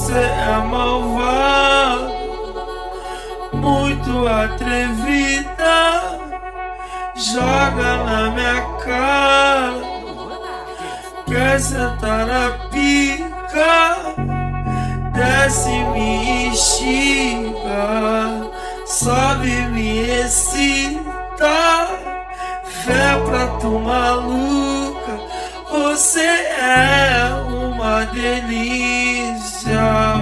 você é malvado, muito atrevida. Joga na minha cara, quer sentar a pica, desce me instiga, sobe me excita. Fé pra tu maluca, você é uma delícia.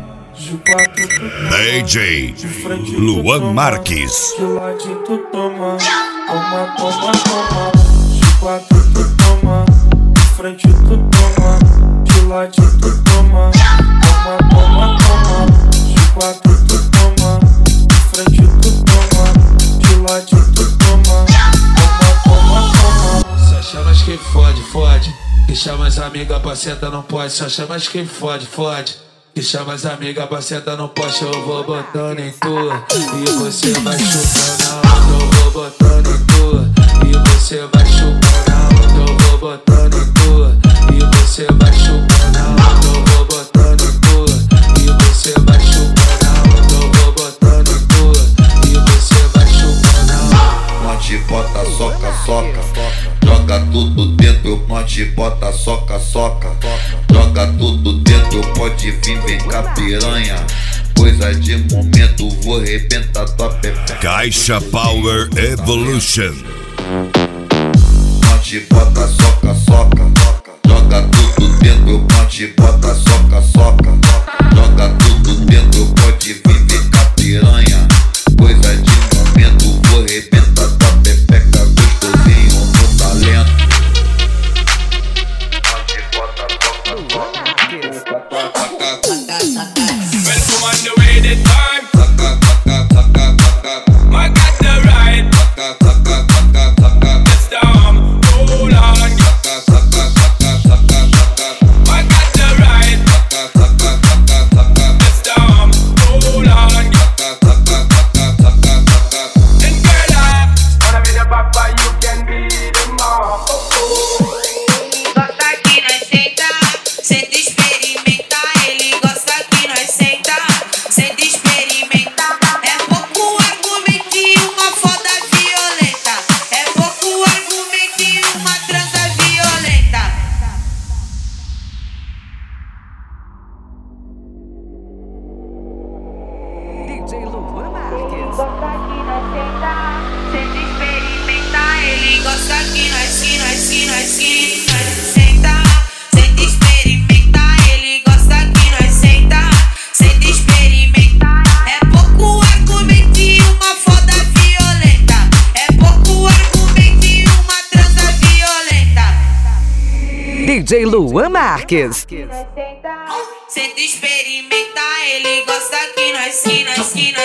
DJ Luan Marques. De ladinho tu toma, toma, toma, toma. De quatro tu toma, de frente tu toma, de ladinho tu toma, toma, toma, toma. De quatro tu toma, de frente tu toma, de ladinho tu toma, toma, toma, toma. Só chamas que fode, fode. Que chama as amigas pra sentar não pode. Só chamas que fode, fode. Que chama as amigas pra sentar no poste, eu vou botando em tua. E você vai chupando a onda, eu vou botando em tua. E você vai chupando a onda, eu vou botando em tua. E você vai chupando a onda, eu vou botando em tua. E você vai chupando a onda, eu vou botando em tua. E você vai chupando a onda. Monte bota, soca, soca. Joga tudo dentro, monte bota, soca, soca. Joga tudo dentro, pode vir, vem cá piranha. Coisa de momento, vou arrebentar tua pepeca. Caixa Power Evolution. Monte bota, soca, soca. Joga tudo dentro, monte bota, soca, soca. Joga tudo dentro, pode vir, vem cá piranha. Coisa de momento, vou arrebentar tua pepeca. Gostosinho no talento. Monte bota, soca, soca. Welcome on the way the time. I got the ride. Let's down. Hold on. I got the ride. Let's down. Hold on. And girl, I wanna be the papa, you can be the mom. Gosta que nós senta, senta experimenta. Ele gosta que nós senta, senta experimenta. É pouco argumento e uma foda violenta. É pouco argumento e uma transa violenta. DJ Luan Marques. Gosta que nós senta, senta experimenta. Ele gosta que nós senta, senta experimenta. Ele gosta que nós senta experimenta. É pouco argumento e uma foda violenta. É pouco argumento e uma transa violenta. DJ Luan Marques. Senta experimenta. Ele gosta que nós senta, senta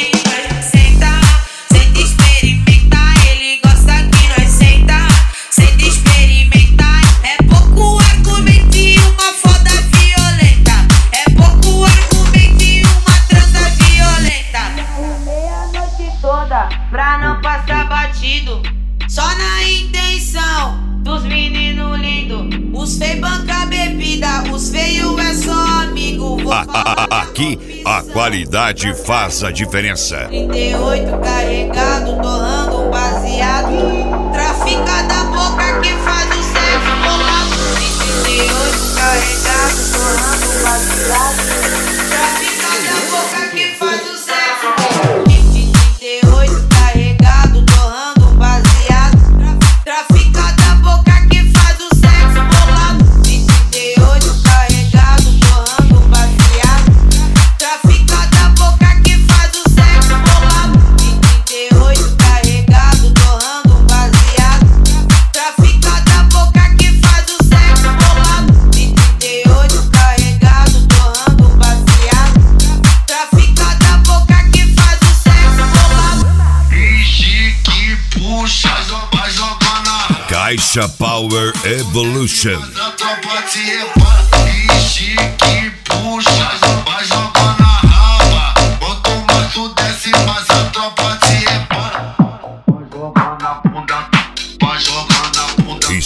experimenta. Ele gosta que nós senta experimenta. É pouco argumento e uma foda violenta. É pouco argumento e uma transa violenta. Meia-noite toda pra não passar batido. Só na intenção dos meninos lindos. Os feios banca bebida, os feios é só amigo. Aqui a qualidade faz a diferença. 38 carregado, torrando baseado. Trafica da boca que faz o sexo bolado. 38 carregado, torrando baseado. Trafica da boca que faz o sexo bolado. 38 carregado, torrando baseado. Trafica da boca que faz o sexo bolado. 38 carregado, torrando baseado. Trafica da boca que faz o sexo bolado. 38 carregado, torrando baseado. Trafica da boca que faz o sexo bolado. 38 carregado, torrando baseado. Trafica da boca que faz o sexo bolado. Ixi, que puxa, vai jogar na Caixa Power Evolution. a tropa se repara. Ixi, que puxa, vai jogar na raba. Quanto mais tu desce, mais a tropa se repara. Vai jogar na bunda, vai jogar na bunda.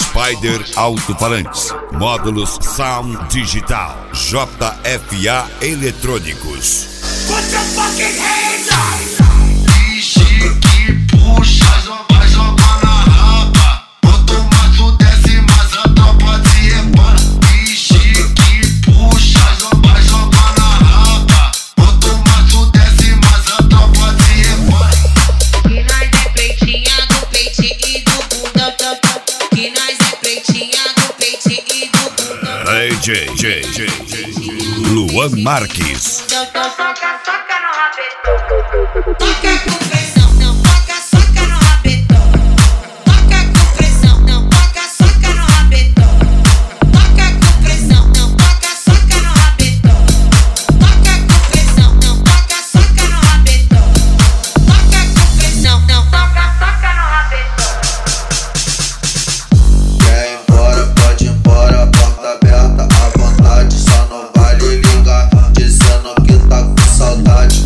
Líder Alto-Falantes, módulos Sound Digital, JFA Eletrônicos. Put your fucking hands up! Vixe que puxa, vai jogar na raba. Quanto mais tu desce, mais a tropa se repara. Vixe que puxa, vai jogar na raba. Quanto mais tu desce, mais a tropa se repara. Que nós é pretinha do peitinho e do bundão. Que nós é pretinha do peitinho e do bundão. DJ Luan Marques. Toca no rabetão. Toca com pressão, não toca, soca no rabetão. Toca com pressão, não toca, soca no rabetão. Toca com pressão, não toca, soca no rabetão. Toca com pressão, não toca, soca no rabetão. Toca com pressão, não toca, soca no rabetão. Quer ir embora, pode ir embora, porta aberta à vontade. Só não vale ligar, dizendo que tá com saudade.